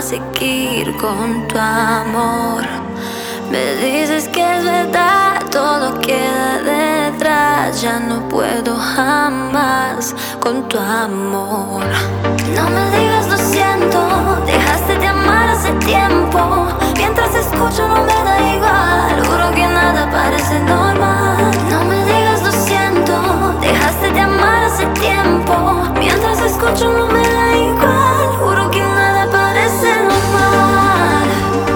seguir con tu amor. Me dices que es verdad, todo queda detrás. Ya no puedo jamás con tu amor. No me digas lo siento, dejaste de amar hace tiempo. Mientras escucho no me da igual, juro que nada parece normal. No me digas lo siento, dejaste de amar hace tiempo. Mientras escucho no me da igual, juro que nada parece normal.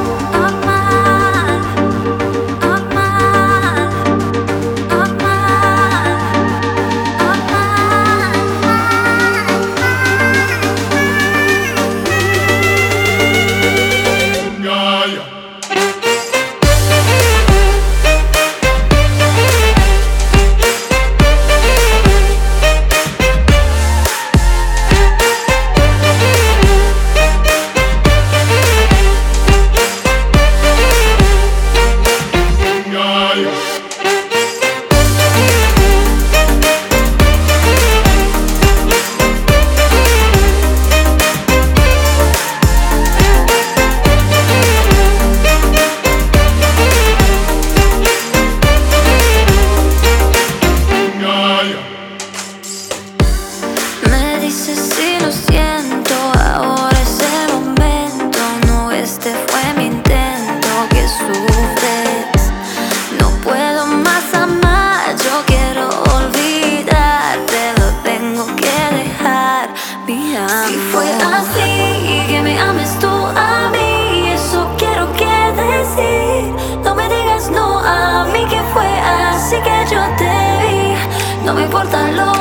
Me dices sí, lo siento, ahora es el momento. No, este fue mi intento, que sufres. No puedo más amar, yo quiero olvidarte, lo tengo que dejar, mi amor. Si fue así, que me ames tú a mí, eso quiero que decir. No me digas no a mí, que fue así que yo te vi. No me importa lo